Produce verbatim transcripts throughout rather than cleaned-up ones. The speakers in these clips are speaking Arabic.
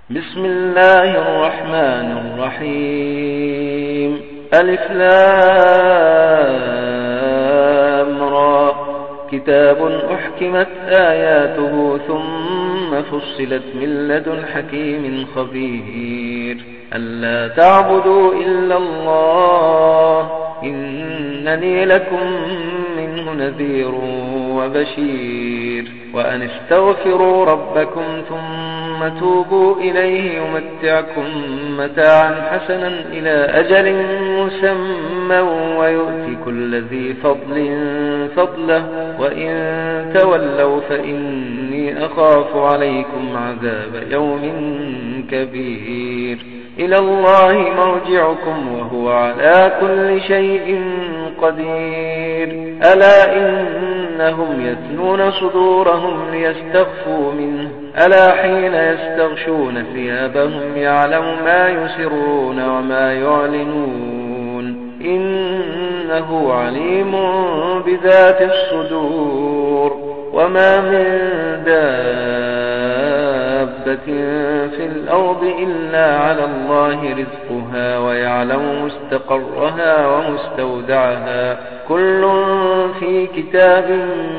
بسم الله الرحمن الرحيم. ألف لام را. كتاب أحكمت آياته ثم فصلت من لدن حكيم خبير. ألا تعبدوا إلا الله إنني لكم منه نذير وبشير. وأن استغفروا ربكم ثم توبوا إليه يمتعكم متاعا حسنا إلى أجل مسمى ويؤتي كل ذي فضل فضله وإن تولوا فإني أخاف عليكم عذاب يوم كبير. إلى الله مرجعكم وهو على كل شيء قدير. ألا إنهم يثنون صدورهم ليستخفوا منه ألا حين يستغشون ثيابهم يعلم ما يسرون وما يعلنون إنه عليم بذات الصدور. وما من دابة في الأرض إلا على الله رزقها ويعلم مستقرها ومستودعها كل في كتاب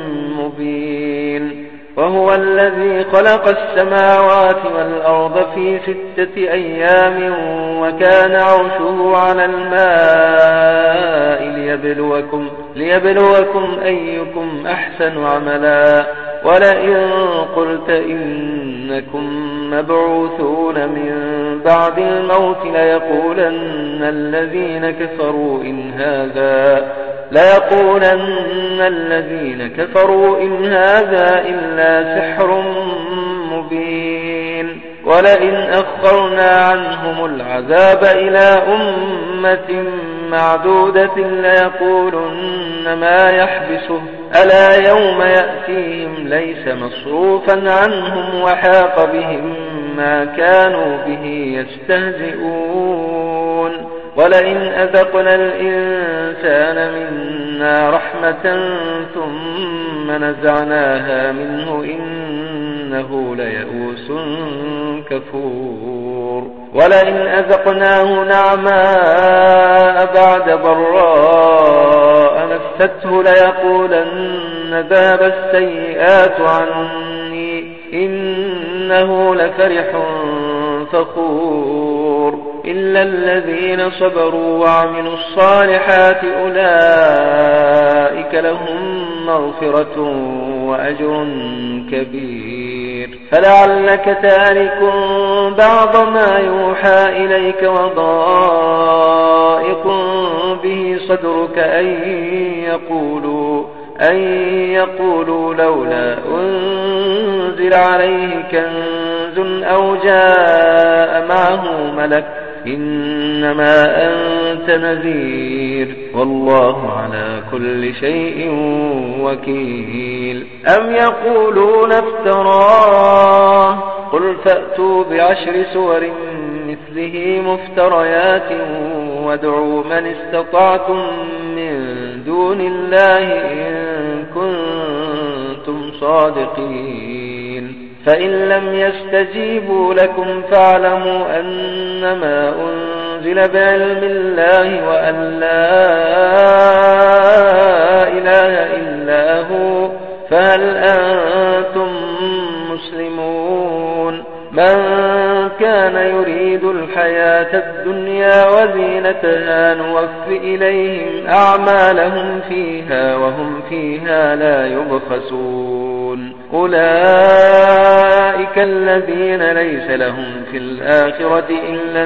مبين. وهو الذي خلق السماوات والأرض في ستة أيام وكان عرشه على الماء ليبلوكم, ليبلوكم أيكم أحسن عملا. ولئن قلت إنكم مبعوثون من بعد الموت ليقولن الذين كفروا إن هذا ليقولن الذين كفروا إن هذا إلا سحر مبين. ولئن أخرنا عنهم العذاب إلى أمة معدودة ليقولن ما يحبسه ألا يوم يأتيهم ليس مصروفا عنهم وحاق بهم ما كانوا به يستهزئون. ولئن أذقنا الإنسان منا رحمة ثم نزعناها منه إنه ليئوس كفور. ولئن أذقناه نعماء بعد ضراء مسته ليقولن ذهب السيئات عني إنه لفرح فخور. إلا الذين صبروا وعملوا الصالحات أولئك لهم مغفرة وأجر كبير. فلعلك تارك بعض ما يوحى إليك وضائق به صدرك أن يقولوا, أن يقولوا لولا أنزل عليه كنز أو جاء معه ملك إنما أنت نذير والله على كل شيء وكيل. أم يقولون افتراه قل فأتوا بعشر سور مثله مفتريات وادعوا من استطعتم من دون الله إن كنتم صادقين. فإن لم يستجيبوا لكم فاعلموا أنما أنزل بعلم الله وأن لا إله إلا هو فهل أنتم مسلمون. من كان يريد الحياة الدنيا وزينتها نوف إليهم أعمالهم فيها وهم فيها لا يبخسون. أولئك الذين ليس لهم في الآخرة إلا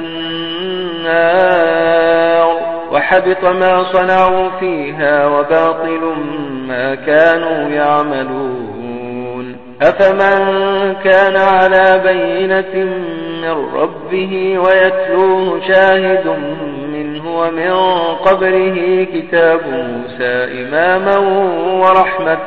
النار وحبط ما صنعوا فيها وباطل ما كانوا يعملون. أفمن كان على بينة من ربه ويتلوه شاهد منه ومن قبله كتاب موسى إماما ورحمة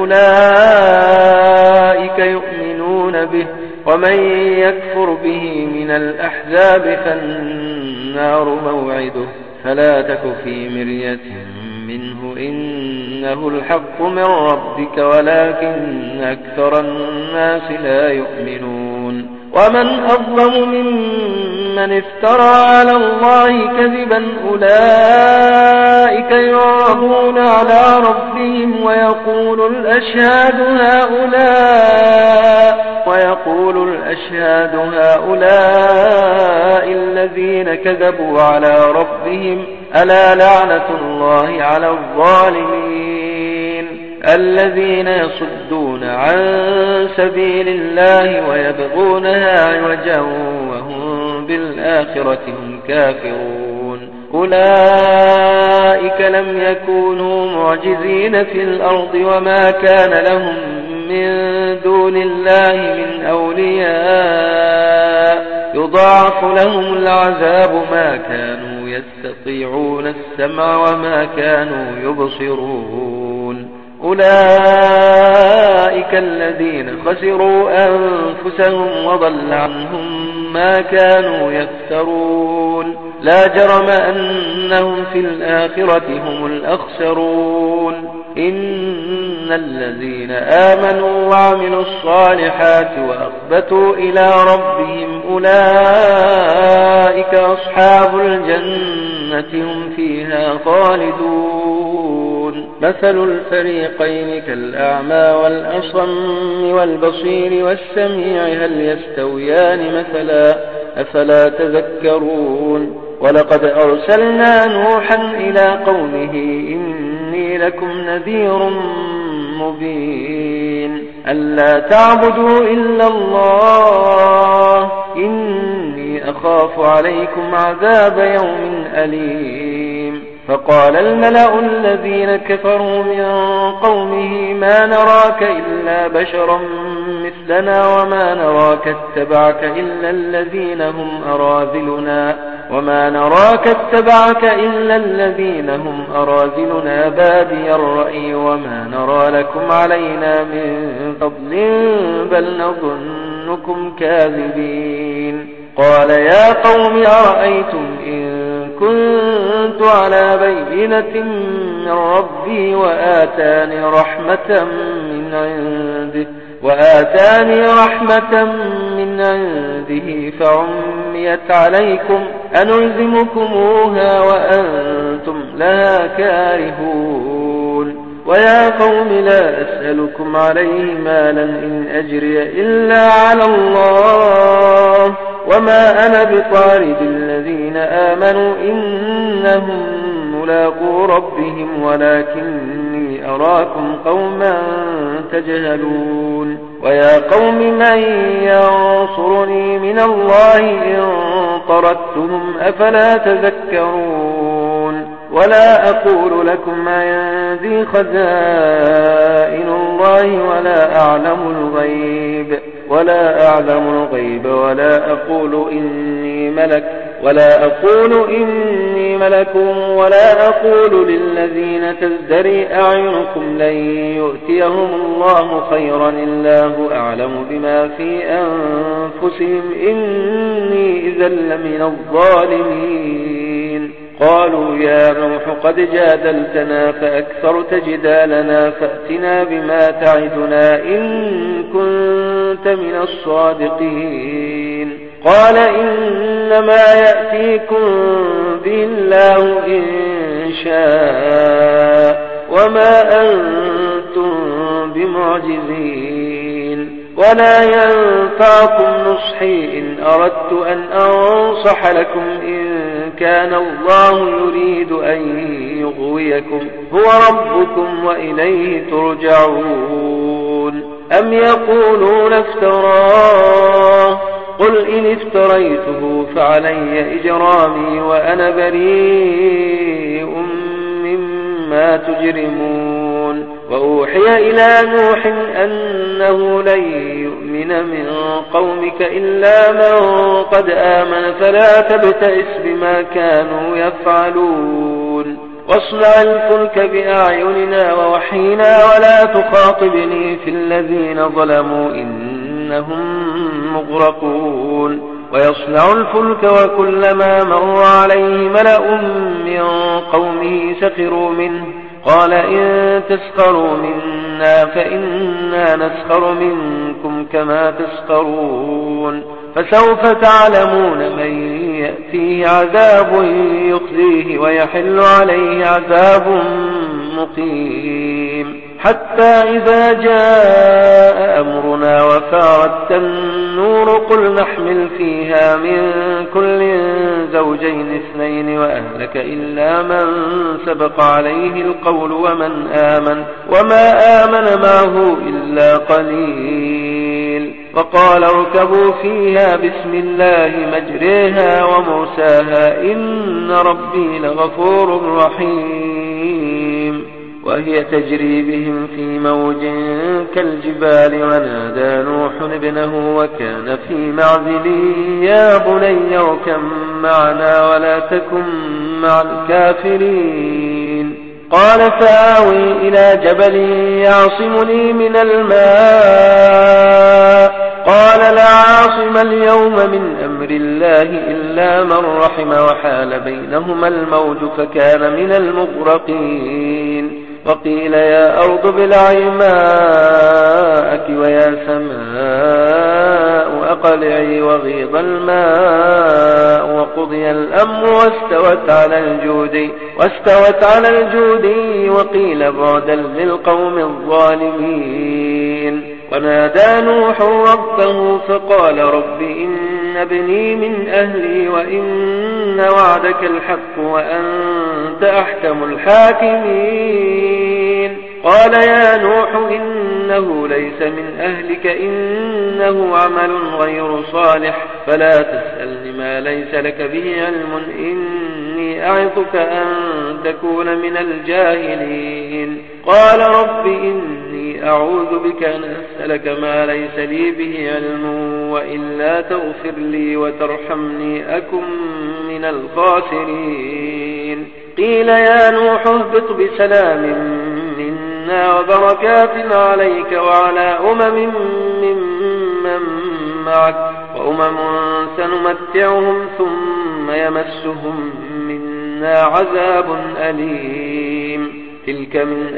أولئك يؤمنون به. ومن يكفر به من الأحزاب فالنار موعده فلا تك في مرية منه إنه الحق من ربك ولكن أكثر الناس لا يؤمنون. ومن أظلم ممن افترى على الله كذبا أولئك يعرضون على ربهم ويقول الأشهاد هؤلاء ويقول الأشهاد هؤلاء الذين كذبوا على ربهم ألا لعنة الله على الظالمين الذين يصدون عن سبيل الله ويبغونها عوجا وهم بالآخرة هم كافرون أولئك لم يكونوا معجزين في الأرض وما كان لهم من دون الله من أولياء يضاعف لهم العذاب ما كانوا يستطيعون السمع وما كانوا يبصرون أولئك الذين خسروا أنفسهم وضل عنهم ما كانوا يفترون لا جرم أنهم في الآخرة هم الأخسرون إن الذين آمنوا وعملوا الصالحات وأخبتوا إلى ربهم أولئك أصحاب الجنة هم فيها خالدون مثل الفريقين كالأعمى والأصم والبصير والسميع هل يستويان مثلا أفلا تذكرون ولقد أرسلنا نوحا إلى قومه إني لكم نذير مبين ألا تعبدوا إلا الله إني أخاف عليكم عذاب يوم أليم فقال الملأ الذين كفروا من قومه ما نراك إلا بشرا مثلنا وما نراك اتبعك إلا الذين هم أراذلنا وما نراك اتبعك إلا الذين هم أراذلنا بادي الرأي وما نرى لكم علينا من فضل بل نظنكم كاذبين قال يا قوم أرأيتم إن كنت على بينة من ربي وآتاني رحمة من عنده وآتاني رحمة من عنده فعميت عليكم أنلزمكموها وأنتم لها كارهون ويا قوم لا أسألكم عليه مالا إن أجري إلا على الله وما أنا بطارد الذين آمنوا إنهم ملاقو ربهم ولكني أراكم قوما تجهلون ويا قوم من ينصرني من الله إن طردتهم أفلا تذكرون ولا أقول لكم عندي خزائن الله ولا أعلم الغيب ولا أعلم الغيب ولا أقول إني ملك ولا أقول إني ملك ولا أقول للذين تزدري أعينكم لن يؤتيهم الله خيرا الله أعلم بما في أنفسهم إني إذا لمن الظالمين قالوا يا نوح قد جادلتنا فأكثرت جدالنا فأتنا بما تعدنا إن كنت من الصادقين قال إنما يأتيكم به الله إن شاء وما أنتم بمعجزين ولا ينفعكم نصحي إن أردت أن أنصح لكم إن كان الله يريد أن يغويكم هو ربكم وإليه ترجعون أم يقولون افتراه قل إن افتريته فعلي إجرامي وأنا بريء مما تجرمون وأوحي إلى نوح أنه لن يؤمن من قومك إلا من قد آمن فلا تبتئس بما كانوا يفعلون واصنع الفلك بأعيننا ووحينا ولا تخاطبني في الذين ظلموا إنهم مغرقون ويصنع الفلك وكلما مر عليه ملأ من قومه سخروا منه قال إن تسخروا منا فإنا نسخر منكم كما تسخرون فسوف تعلمون من يأتيه عذاب يخزيه ويحل عليه عذاب مقيم حتى إذا جاء أمرنا وفارت النور قل نحمل فيها من كل زوجين اثنين وأهلك إلا من سبق عليه القول ومن آمن وما آمن معه إلا قليل وقال اركبوا فيها بسم الله مجريها ومرساها إن ربي لغفور رحيم وهي تجري بهم في موج كالجبال ونادى نوح ابنه وكان في معزل يا بني اركب معنا ولا تكن مع الكافرين قال سآوي إلى جبل يعصمني من الماء قال لا عاصم اليوم من أمر الله إلا من رحم وحال بينهما الموج فكان من المغرقين وقيل يا أرض ابلعي ماءك ويا سماء أقلعي وغيض الماء وقضي الأمر واستوت على الجود واستوت على الجود وقيل بعدا للقوم الظالمين ونادى نوح ربه فقال رب إن ابني من أهلي وإن وعدك الحق وأنت أحكم الحاكمين قال يا نوح إنه ليس من أهلك إنه عمل غير صالح فلا تسألني ما ليس لك به علم إني أعظك أن تكون من الجاهلين قال رب إني أعوذ بك أن أسألك ما ليس لي به علم وإلا تغفر لي وترحمني أكن من الخاسرين قيل يا نوح اهبط بسلام منا وبركات عليك وعلى أمم ممن معك وأمم سنمتعهم ثم يمسهم منا عذاب أليم تلك من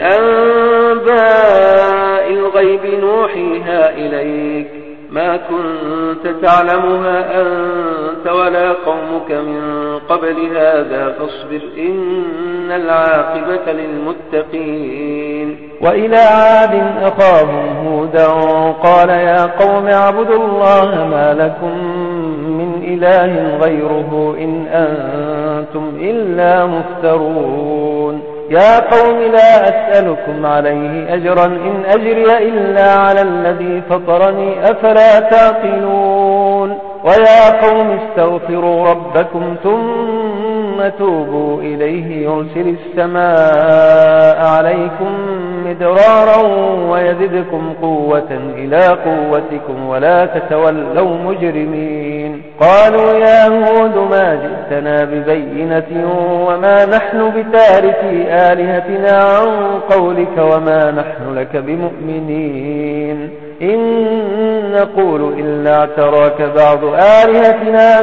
أنباء الغيب نوحيها إليك ما كنت تعلمها أنت ولا قومك من قبل هذا فاصبر إن العاقبة للمتقين وإلى عاد أخاهم هودا قال يا قوم اعبدوا الله ما لكم من إله غيره إن أنتم إلا مفترون يا قوم لا أسألكم عليه أجرا إن أجري إلا على الذي فطرني أفلا تعقلون ويا قوم استغفروا ربكم ثم توبوا إليه يرسل السماء عليكم مدرارا ويزدكم قوة إلى قوتكم ولا تتولوا مجرمين قالوا يا هود ما جئتنا ببينة وما نحن بتاركي آلهتنا عن قولك وما نحن لك بمؤمنين إن نقول إلا اعتراك بعض آلهتنا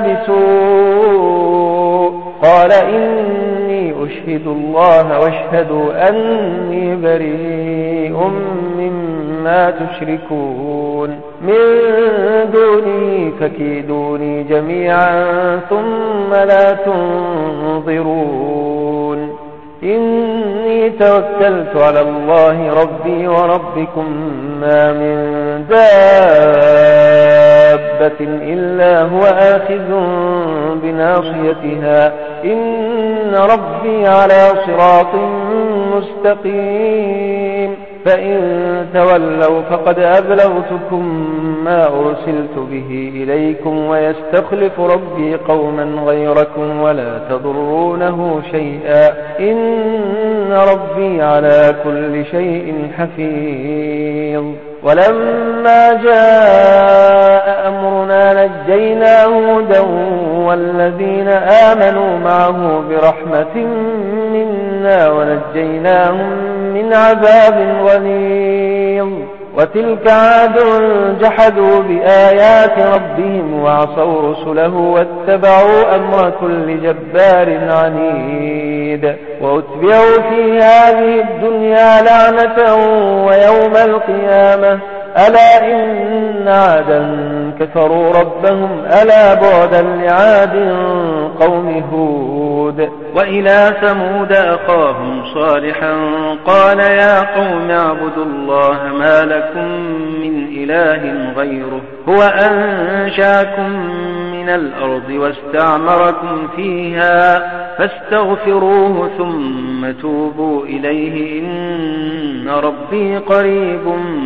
بسوء قال إني أشهد الله واشهدوا أني بريء مما تشركون من دونه فكيدوني جميعا ثم لا تنظرون إني توكلت على الله ربي وربكم ما من دابة إلا هو آخذ بناصيتها إن ربي على صراط مستقيم فإن تولوا فقد أبلغتكم ما أرسلت به إليكم ويستخلف ربي قوما غيركم ولا تضرونه شيئا إن ربي على كل شيء حفيظ ولما جاء أمرنا نجينا هودا والذين آمنوا معه برحمة منا ونجيناهم من عذاب غليظ وتلك عاد جحدوا بآيات ربهم وعصوا رسله واتبعوا أمر كل جبار عنيد وأتبعوا في هذه الدنيا لعنة ويوم القيامة ألا إن عادا كفروا ربهم ألا بعدا لعاد قوم هود. وإلى ثمود أخاهم صالحا قال يا قوم اعبدوا الله ما لكم من إله غيره هو أنشاكم من الأرض واستعمركم فيها فاستغفروه ثم توبوا إليه إن ربي قريب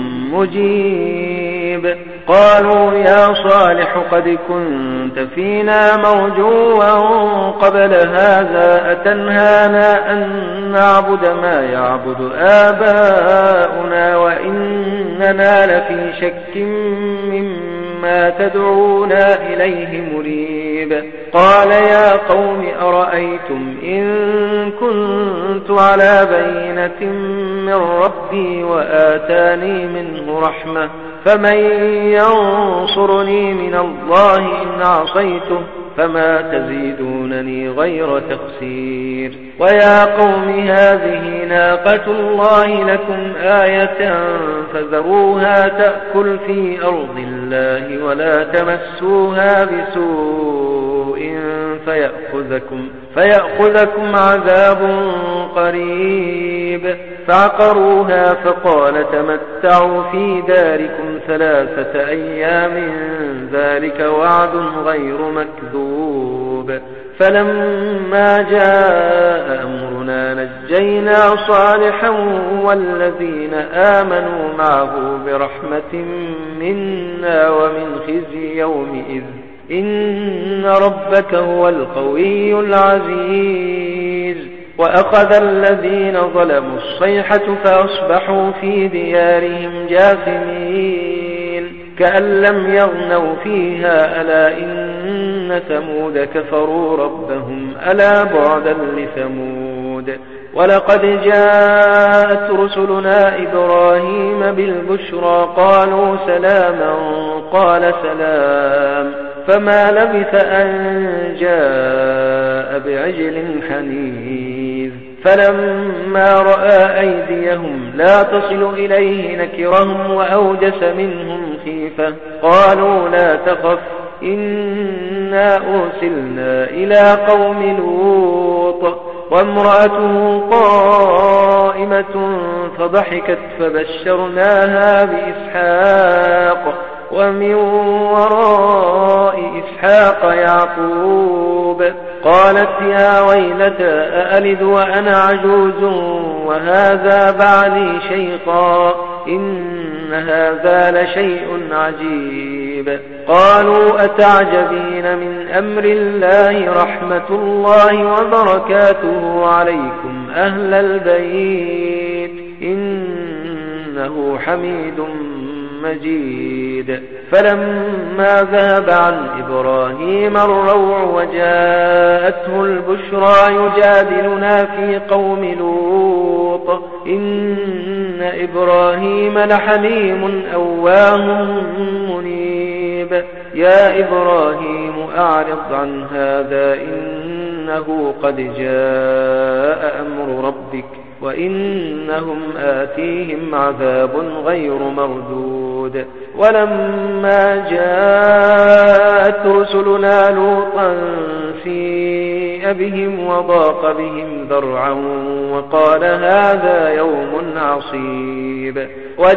مجيب. قالوا يا صالح قد كنت فينا مرجوا قبل هذا أتنهانا أن نعبد ما يعبد آباؤنا وإننا لفي شك مما تدعونا إليه مريب. قال يا قوم أرأيتم إن كنت على بينة من ربي وآتاني منه رحمة فمن ينصرني من الله إن عصيته فما تزيدونني غير تخسير. ويا قوم هذه ناقة الله لكم آية فذروها تأكل في أرض الله ولا تمسوها بسوء فيأخذكم, فيأخذكم عذاب قريب. فعقروها فقال تمتعوا في داركم ثلاثة أيام ذلك وعد غير مكذوب. فلما جاء أمرنا نجينا صالحا والذين آمنوا معه برحمة منا ومن خزي يومئذ إن ربك هو القوي العزيز. وأخذ الذين ظلموا الصيحة فأصبحوا في ديارهم جاثمين كأن لم يغنوا فيها ألا إن ثمود كفروا ربهم ألا بعدا لثمود. ولقد جاءت رسلنا إبراهيم بالبشرى قالوا سلاما قال سلام فما لبث أن جاء بعجل حنيذ. فلما رأى أيديهم لا تصل إليه نكرهم وأوجس منهم خيفة قالوا لا تخف إنا أرسلنا إلى قوم لوط وامرأته قائمة فضحكت فبشرناها بإسحاق ومن وراء إسحاق يعقوب. قالت يا ويلتى أألد وأنا عجوز وهذا بعلي شيخا إن هذا لشيء عجيب. قالوا أتعجبين من أمر الله رحمة الله وبركاته عليكم أهل البيت إنه حميد مجيد. فلما ذهب عن إبراهيم الروع وجاءته البشرى يجادلنا في قوم لوط إن إبراهيم لحليم أواه منيب. يا إبراهيم أعرض عن هذا إنه قد جاء أمر ربك وإنهم آتيهم عذاب غير مردود. ولما جاءت رسلنا لوطا سيء بهم وضاق بهم ذرعا وقال هذا يوم عصيب.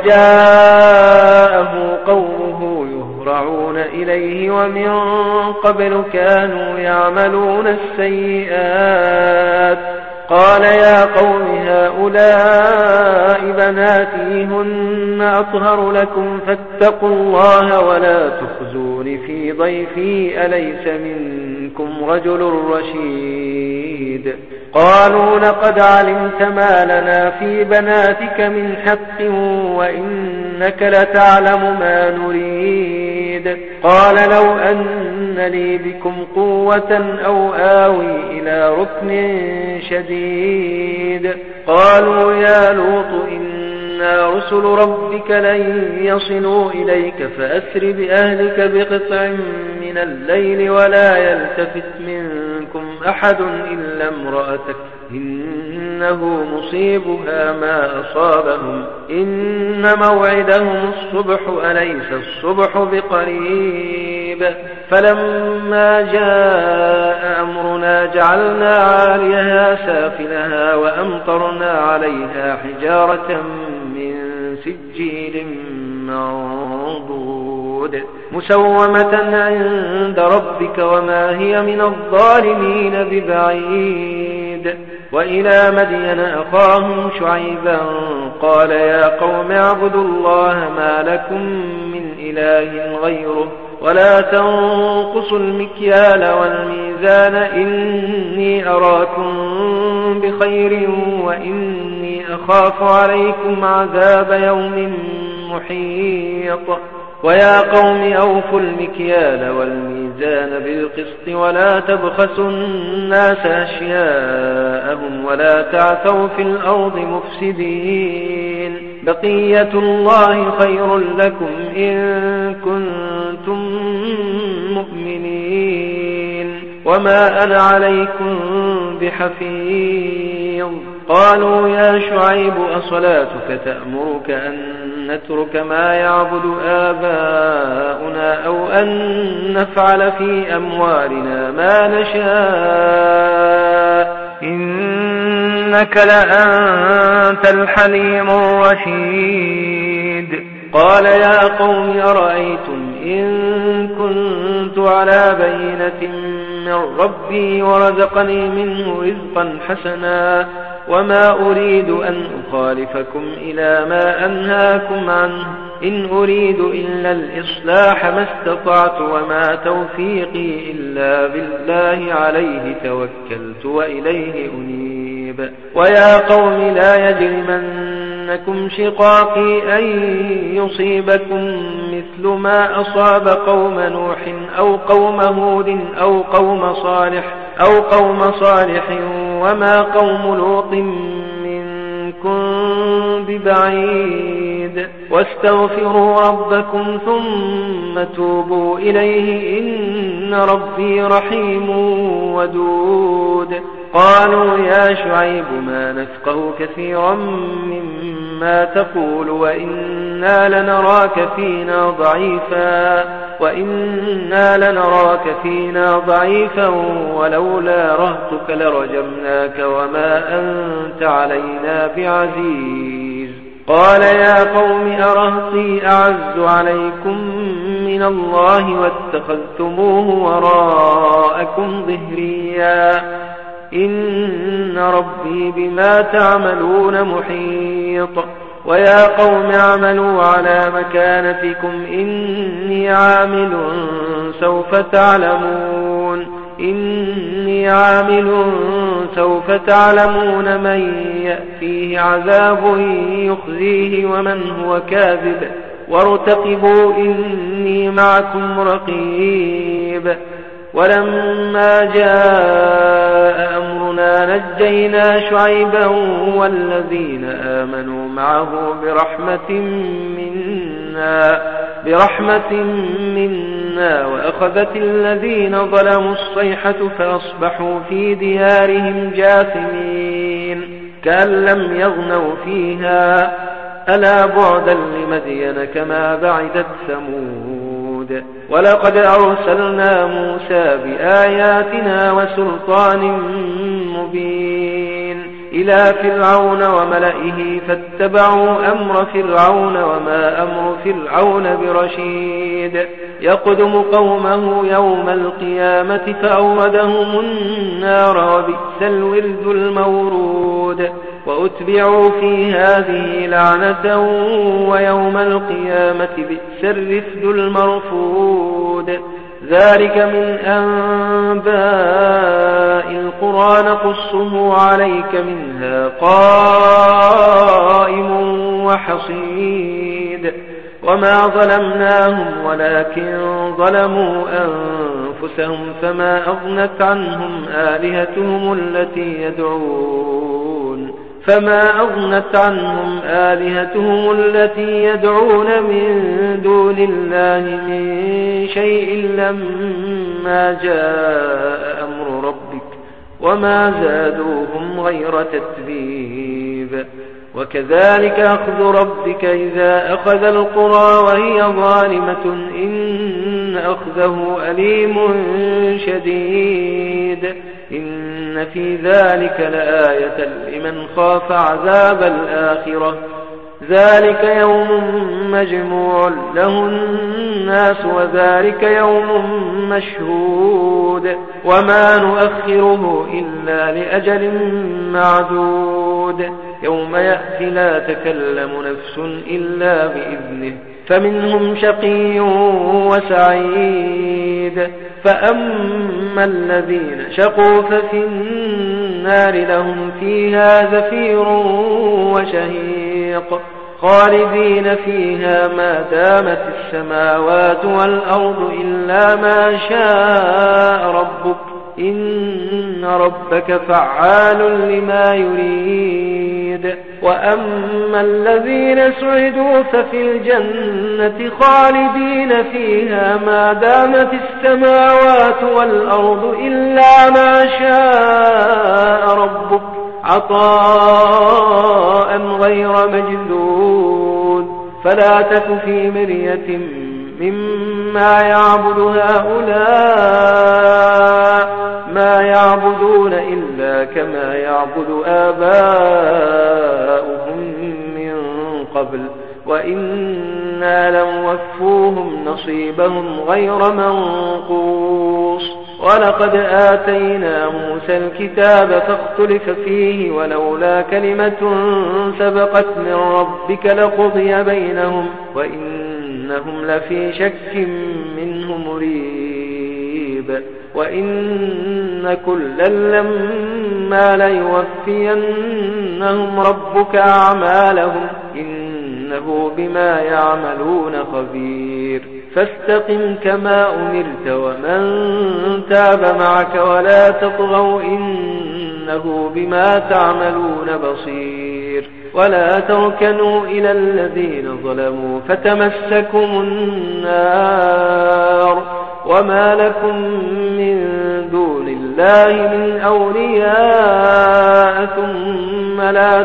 وجاءه قومه يهرعون إليه ومن قبل كانوا يعملون السيئات قال يا قوم هؤلاء بناتي هن أطهر لكم فاتقوا الله ولا تخزون في ضيفي أليس منكم رجل رشيد. قالوا لقد علمت ما لنا في بناتك من حق وإنك لتعلم ما نريد. قال لو أن لي بكم قوة أو آوي إلى ركن شديد. قالوا يا لوط إن إنا رسل ربك لن يصلوا إليك فأسر بأهلك بقطع من الليل ولا يلتفت منكم أحد إلا امرأتك إنه مصيبها ما أصابهم إن موعدهم الصبح أليس الصبح بقريب فلما جاء أمرنا جعلنا عاليها سافلها وأمطرنا عليها حجارة من سجيل منضود مسومة عند ربك وما هي من الظالمين ببعيد وإلى مدين أخاهم شعيبا قال يا قوم اعبدوا الله ما لكم من إله غيره ولا تنقصوا المكيال والميزان إني أراكم بخير وإني أخاف عليكم عذاب يوم محيط ويا قوم أوفوا المكيال والميزان بالقسط ولا تبخسوا الناس أشياءهم ولا تعثوا في الأرض مفسدين بقية الله خير لكم إن كنتم مؤمنين وما أنا عليكم بحفيظ قالوا يا شعيب أصلاتك تأمرك أن نترك ما يعبد آباؤنا أو أن نفعل في أموالنا ما نشاء إنك لأنت الحليم الرشيد قال يا قوم أرأيتم إن كنت على بينة من ربي ورزقني منه رزقا حسنا وما أريد أن أخالفكم إلى ما أنهاكم عنه إن أريد إلا الإصلاح ما استطعت وما توفيقي إلا بالله عليه توكلت وإليه أنيب ويا قوم لا يجرمنكم شقاقي أن يصيبكم مثل ما أصاب قوم نوح أو قوم هود أو قوم صالح أو قوم صالح وما قوم لوط منكم ببعيد واستغفروا ربكم ثم توبوا إليه إن ربي رحيم ودود قالوا يا شعيب ما نفقه كثيرا مما تقول وإنا لنراك فينا ضعيفا وإنا لنراك فينا ضعيفا ولولا رهتك لرجمناك وما أنت علينا بعزيز قال يا قوم أرهطي أعز عليكم من الله واتخذتموه وراءكم ظهريا إن ربي بما تعملون محيط ويا قوم اعملوا على مكانتكم إني عامل سوف تعلمون إني عامل سوف تعلمون من يأتيه عذاب يخزيه ومن هو كاذب وارتقبوا إني معكم رقيب ولما جاء أمرنا نجينا شعيبا والذين آمنوا معه برحمة منا برحمة منا وأخذت الذين ظلموا الصيحة فأصبحوا في ديارهم جاثمين كأن لم يغنوا فيها ألا بعدا لمدين كما بعدت ثمود ولقد أرسلنا موسى بآياتنا وسلطان مبين إلى فرعون وملئه فاتبعوا أمر فرعون وما أمر فرعون برشيد يقدم قومه يوم القيامة فأوردهم النار وبئس الورد المورود وأتبعوا في هذه لعنة ويوم القيامة بئس الرفد المرفود ذلك من أنباء القرى نقصه عليك منها قائم وحصيد وما ظلمناهم ولكن ظلموا أنفسهم فما أغنت عنهم آلهتهم التي يدعون فما أغنت عنهم آلهتهم التي يدعون من دون الله من شيء لما جاء أمر ربك وما زادوهم غير تتبيب. وكذلك أخذ ربك إذا أخذ القرى وهي ظالمة إن أخذه أليم شديد. إن في ذلك لآية لمن خاف عذاب الآخرة. ذلك يوم مجموع له الناس وذلك يوم مشهود وما نؤخره إلا لأجل معدود. يوم يأتي لا تكلم نفس إلا بإذنه فمنهم شقي وسعيد. فأما الذين شقوا ففي النار لهم فيها زفير وشهيق خالدين فيها ما دامت السماوات والأرض إلا ما شاء ربك إن ربك فعال لما يريد. وأما الذين سعدوا ففي الجنة خالدين فيها ما دامت السماوات والأرض إلا ما شاء ربك عطاء غير مجذود. فلا تك في مرية مما يعبد هؤلاء ما يعبدون إلا كما يعبد آباؤهم من قبل وإنا لنوفوهم نصيبهم غير منقوص. ولقد آتينا موسى الكتاب فاختلف فيه ولولا كلمة سبقت من ربك لقضي بينهم وإنهم لفي شك منه مريب. وإن كلا لما ليوفينهم ربك أعمالهم إنه بما يعملون خبير. فاستقم كما أمرت ومن تاب معك ولا تطغوا إنه بما تعملون بصير. ولا تركنوا إلى الذين ظلموا فتمسكم النار وما لكم من دون الله من أولياء ثم لا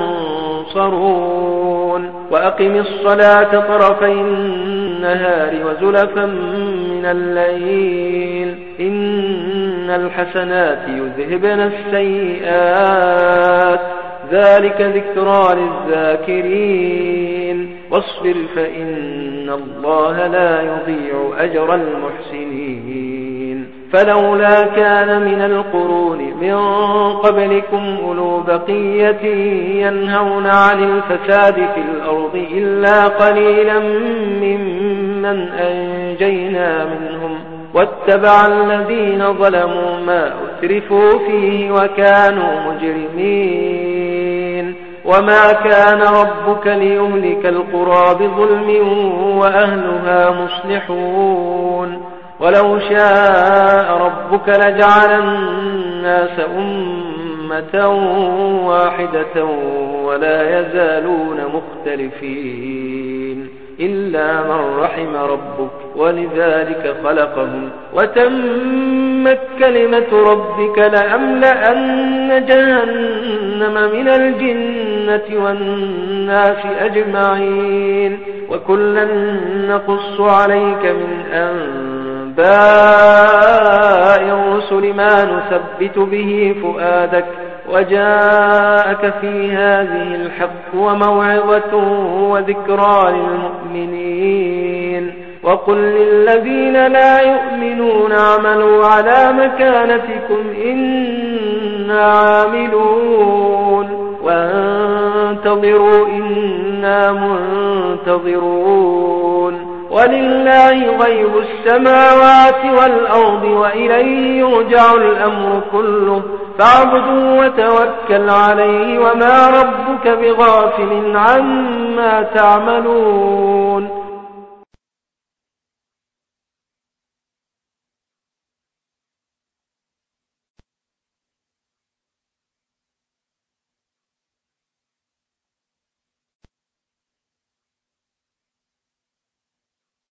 تنصرون. وأقم الصلاة طرفي النهار وزلفا من الليل إن الحسنات يذهبن السيئات ذلك ذكرى للذاكرين. واصبر فإن الله لا يضيع أجر المحسنين. فلولا كان من القرون من قبلكم أولو بقية ينهون عن الفساد في الأرض إلا قليلا ممن أنجينا منهم واتبع الذين ظلموا ما أترفوا فيه وكانوا مجرمين. وما كان ربك ليهلك القرى بظلم وأهلها مصلحون. ولو شاء ربك لجعل الناس أمة واحدة ولا يزالون مختلفين إلا من رحم ربك ولذلك خلقهم وتمت كلمة ربك لأملأن جهنم من الجنة والناس أجمعين. وكلا نقص عليك من أنباء الرسل ما نثبت به فؤادك وجاءك في هذه الحق وموعظة وذكرى للمؤمنين. وقل للذين لا يؤمنون اعملوا على مكانتكم إنا عاملون وانتظروا إنا منتظرون. ولله غيب السماوات والأرض وإليه يرجع الأمر كله فاعبدوا وتوكل عليه وما ربك بغافل عما تعملون.